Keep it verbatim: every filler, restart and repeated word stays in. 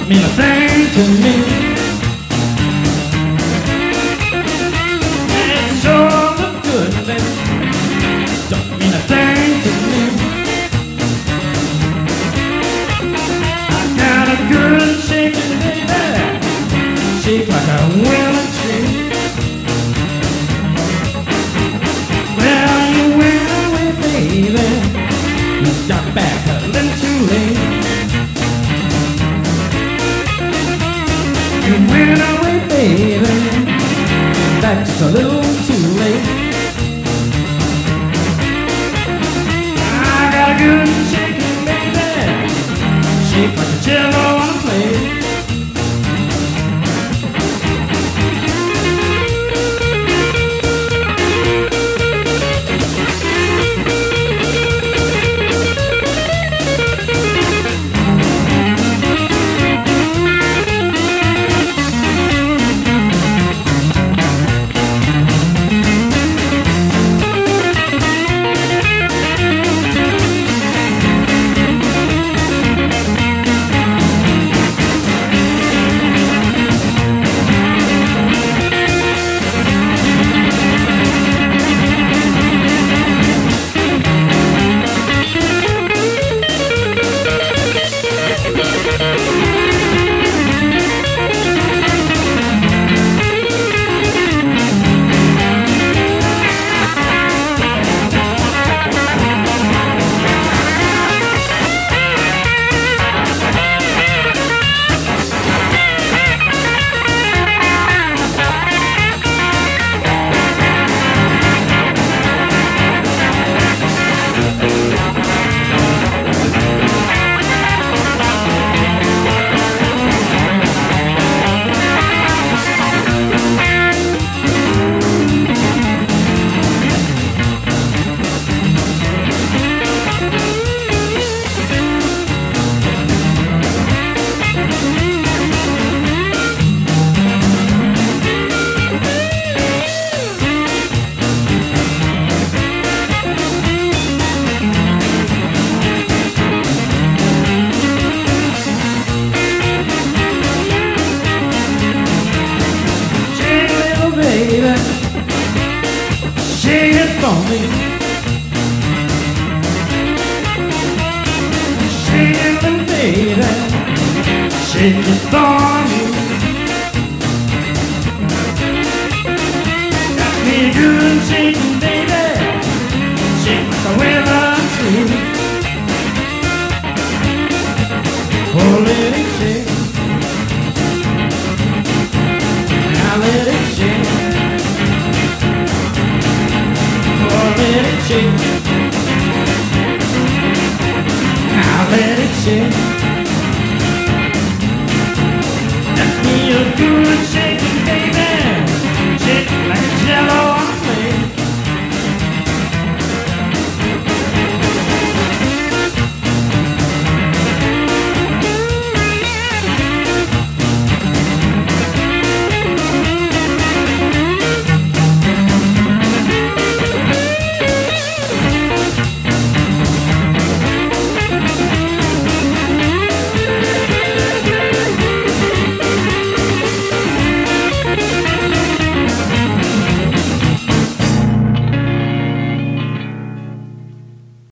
mean a thing to me. And it sure look good, baby. Don't mean a thing to me. I got a girl shaking, baby, shake like a willow tree. Well, you went away, baby. You got back a little too late. You went away, baby. That's just a little too late. I got a good shaking, baby. Shake like a cello on a plate. Shake it for me. Shake it, little baby. Shake it for me. Got me good shaking, baby. Shake like a willow tree. Oh, let it shake. Now let it shake. Let it shake. Now let it shake. Let me a good shaking, baby. Shake like a jello